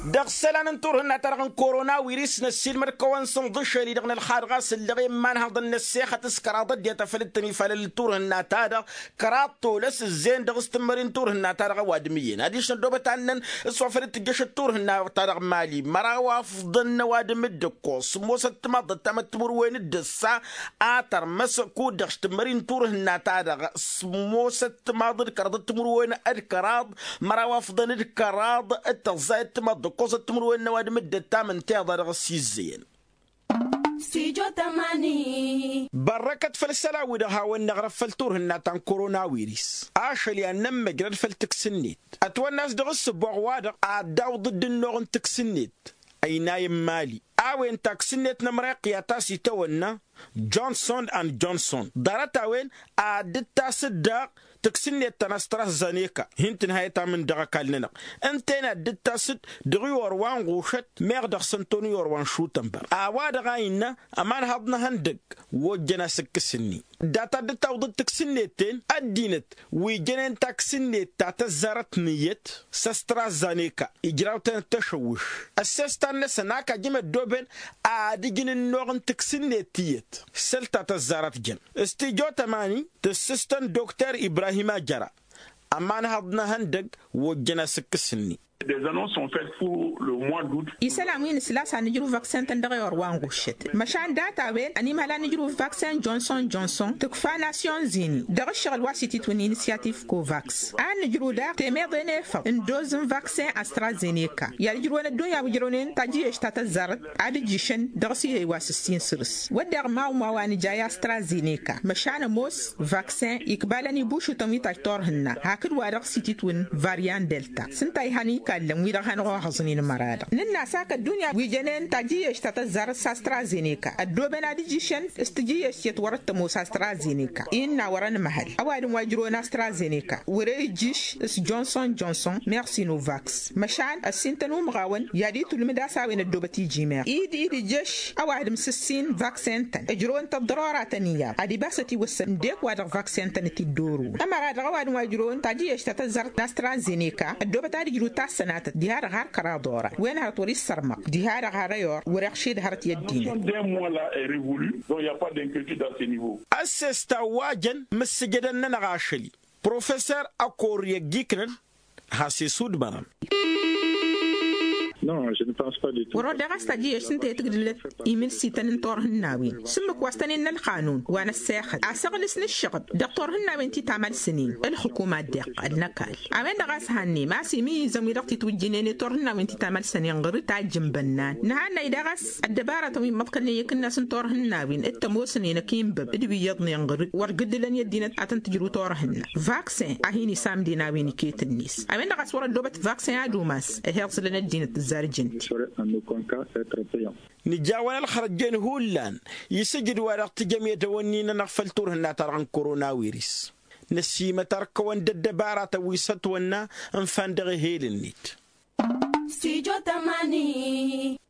دغ سلان نتورهنا ترغن كورونا ويريس نسيل مركوان صندش اللي دغن الخارغاس اللي غير ما نهض النسيخة تسكر ضد يتفلتني فللتورهنا تادا كراتو لس الزين دغ استمرين تورهنا ترغ وادميين هاديش ندوبة عنن الصوفرت تجيش التورهنا ترغ مالي مراوا فضلنا وادم الدكوس موسى تمض تمتمر وين الدسا آتر مسكو دغش تمرين تورهنا تادا موسى تمض كرض تمر وين الكراض مراوا فضلنا الكراض التغزايد تمض قصة تمرو النواد مدة تامن تاضر غسيزين سيجو تماني بركة فلسلاوي دها والنغرف فلتور هناتان كورونا ويريس عاشلي أنم مجرد فلتكسنيت أتوى الناس دغس بوغوادق عداو ضد النوغن تكسنيت أي نايم مالي أوين تكسنيت نمرق ياتاسي تونا جونسون أند جونسون دارتا وين عدتا صدق تكسنيت تنستراس زانيكا هنت نهايتا من دغا كالننا انتنا دتا ست دغي وروان غوشت ميغدغ سنتوني وروان شوتنبر اواد غاينا امان هضنا هندق وجنا سكسني داتا دتا وضد تكسنيتين الدينت ويجنين تكسنيت تاتا زارت نيت سستراس زانيكا اجراوتن تشوش السيستان نسناكا جمع دوبن عادي جن النوغن تكسنيتيت سلتا تزارت جن استيجو تماني تسيستان دكتور إبراهيم جرا أمان هضنا هندق وجنا سكسني. Des annonces sont faites pour le mois d'août. Isalamine slas an nijru vaccin tandare orwan gushet. Machan data wen ani mala nijru vaccin Johnson tukfa nation zini. Dare shgal wasiti tun initiative Covax. An nijru da temer dene fa un dose vaccin AstraZeneca. Ya nijru na dunya wujronen taji estata zarat adi jishen darsi wasistin sirs. Wadar ma wani jaya AstraZeneca. Machan mos vaccin ikbalani bushu tomita torhna. Hakid wadak siti tun variant Delta. Sintai hani كلم ويدا خانوا حصنين المرادة ننا ساك الدنيا ويجنن تجيش تتزار ساسترازينيكا الدوبنا ديجيشن استجيش يتورط مو ساسترازينيكا إننا ورنا محل أواد واجرونا استرازينيكا وريجيش جونسون ميرسي نوفاكس مشان السنتنو مغاون يادي تلمدا ساوين الدوبتي جيمير إيدي جيش أواد مسسين فاكسين تن اجرون تضرارات نيا أدي باستي وسن ديك واد فاكسين تن تدورو أما غاد غواد واجرون تجيش تتزار استرازينيكا الدوبتا ديجرو سنات ديار غار كرادورا وين هاتوري السرمق ديار غاريور ورخشيد هرت يدين أسستا واجن مسجدنا نغاشلي بروفيسور أكوريا جيكرن هاسي سود بنان Non, je ne pense pas du tout. ورد غاستا جيش سنت يتقدل إيميل سيتن طور هناوين سمك واستنين القانون وانا الساخد أسغل سن الشغب دكتور هناوين تي تعمل سنين الحكومة دق النكال أمين دغاس هني ما سيمي زمي دقتي توجينيني طور هناوين تي تعمل سنين غير تاجم بنان نهانا يدغاس الدبارة توي مبقلني يكنا سن طور هناوين التمو سنين كيم بب ادبي يضني غير ورقد لن يدينا أتن تجرو طور هنا فاكسين أهيني سام ديناوين كيت النيس أمين دغاس ورد دوبت فاكسين عدوماس هيرس لنا الدينة نجاونا الخرجين هولان يسجد ورقت جميع دوانينا نغفل تورهنا ترغن كورونا ويريس نسيمة تركوان ددبارة ويستونا انفاندغي هيل النيت سيجو تماني